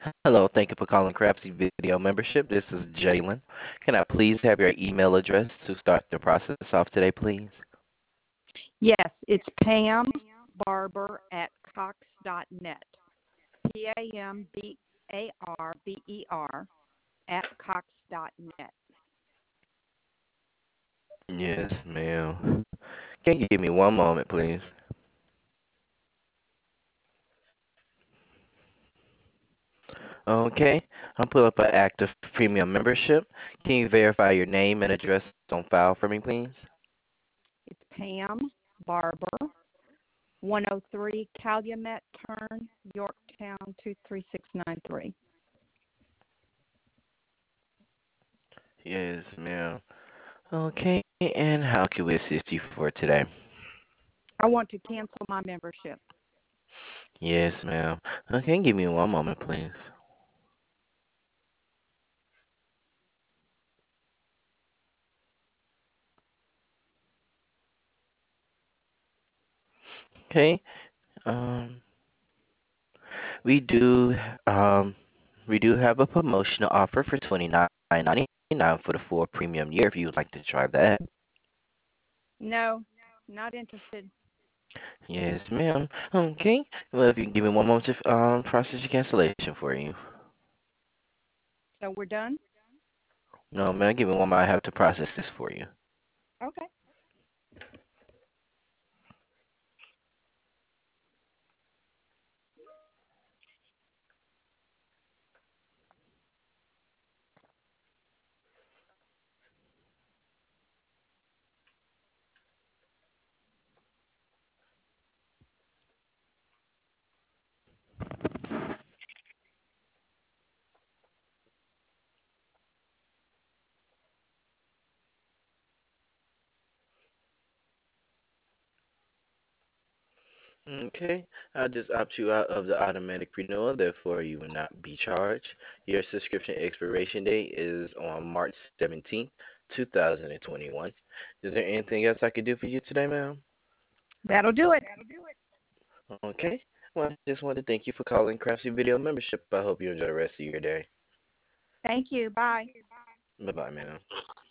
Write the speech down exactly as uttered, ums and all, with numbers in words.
Hello, thank you for calling Craftsy Video Membership. This is Jalen. Can I please have your email address to start the process off today, please? Yes, it's Pam Barber at Cox dot net. P A M B A R B E R at Cox dot net. Yes, ma'am. Can you give me one moment, please? Okay, I'll pull up an active premium membership. Can you verify your name and address on file for me, please? It's Pam Barber, one oh three Calumet Turn, Yorktown two three six nine three. Yes, ma'am. Okay, and how can we assist you for today? I want to cancel my membership. Yes, ma'am. Okay, give me one moment, please. Okay, um, we do um we do have a promotional offer for twenty nine ninety nine for the full premium year if you would like to try that. No, not interested. Yes, ma'am. Okay. Well, if you can give me one moment to um process your cancellation for you. So we're done? No, ma'am. Give me one moment. I have to process this for you. Okay. Okay. I'll just opt you out of the automatic renewal. Therefore, you will not be charged. Your subscription expiration date is on March seventeenth, two thousand twenty-one. Is there anything else I could do for you today, ma'am? That'll do it. Okay. Well, I just wanted to thank you for calling Craftsy Video Membership. I hope you enjoy the rest of your day. Thank you. Bye. Bye bye, ma'am.